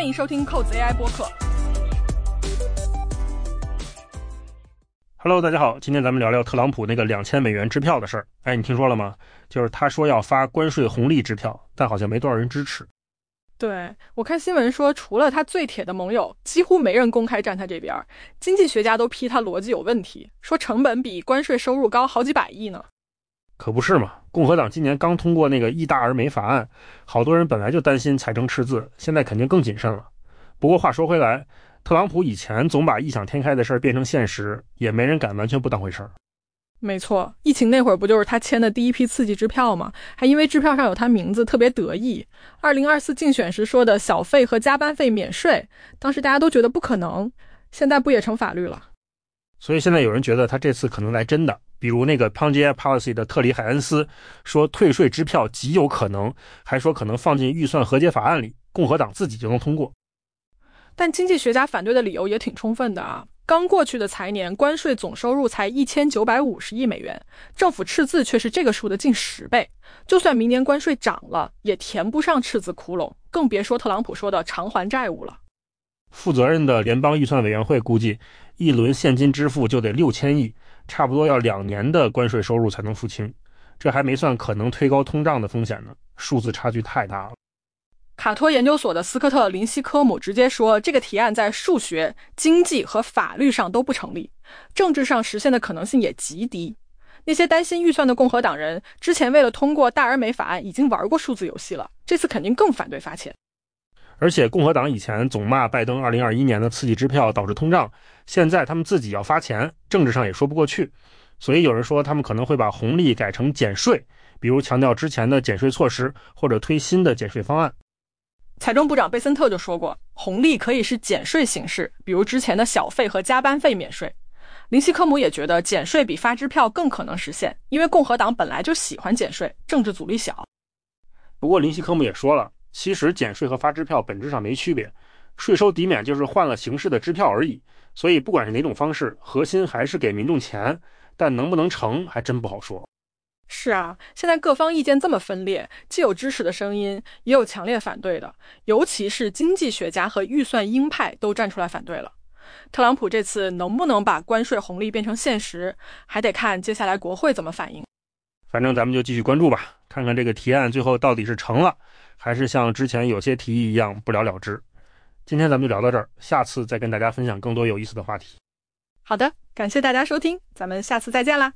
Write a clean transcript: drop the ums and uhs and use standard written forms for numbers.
欢迎收听扣子 AI 播客。 Hello， 大家好，今天咱们聊聊特朗普那个$2000支票的事儿。哎，你听说了吗？就是他说要发关税红利支票，但好像没多少人支持。 对，我看新闻说，除了他最铁的盟友，几乎没人公开站他这边。经济学家都批他逻辑有问题，说成本比关税收入高好几百亿呢。 可不是嘛，共和党今年刚通过那个一大而美法案，好多人本来就担心财政赤字，现在肯定更谨慎了。不过话说回来，特朗普以前总把异想天开的事儿变成现实，也没人敢完全不当回事儿。 没错，疫情那会儿不就是他签的第一批刺激支票吗？还因为支票上有他名字特别得意。2024竞选时说的小费和加班费免税，当时大家都觉得不可能，现在不也成法律了？ 所以现在有人觉得他这次可能来真的，比如那个 Punjab Policy 的特里海恩斯说退税支票极有可能，还说可能放进预算和解法案里，共和党自己就能通过。 但经济学家反对的理由也挺充分的啊。刚过去的财年，关税总收入才$1950亿，政府赤字却是这个数的近10倍。就算明年关税涨了，也填不上赤字窟窿，更别说特朗普说的偿还债务了。 负责任的联邦预算委员会估计，一轮现金支付就得6000亿，差不多要2年的关税收入才能付清。这还没算可能推高通胀的风险呢，数字差距太大了。 卡托研究所的斯科特·林西科姆直接说，这个提案在数学、经济和法律上都不成立，政治上实现的可能性也极低。那些担心预算的共和党人，之前为了通过大而美法案已经玩过数字游戏了，这次肯定更反对发钱。 而且共和党以前总骂拜登2021年的刺激支票导致通胀，现在他们自己要发钱，政治上也说不过去。所以有人说他们可能会把红利改成减税，比如强调之前的减税措施，或者推新的减税方案。 财政部长贝森特就说过，红利可以是减税形式，比如之前的小费和加班费免税。林西科姆也觉得减税比发支票更可能实现，因为共和党本来就喜欢减税，政治阻力小。 不过林西科姆也说了，其实减税和发支票本质上没区别，税收抵免就是换了形式的支票而已，所以不管是哪种方式，核心还是给民众钱，但能不能成还真不好说。 是啊，现在各方意见这么分裂，既有支持的声音，也有强烈反对的，尤其是经济学家和预算鹰派都站出来反对了。特朗普这次能不能把关税红利变成现实，还得看接下来国会怎么反应。 反正咱们就继续关注吧，看看这个提案最后到底是成了，还是像之前有些提议一样不了了之。今天咱们就聊到这儿，下次再跟大家分享更多有意思的话题。 好的，感谢大家收听，咱们下次再见啦。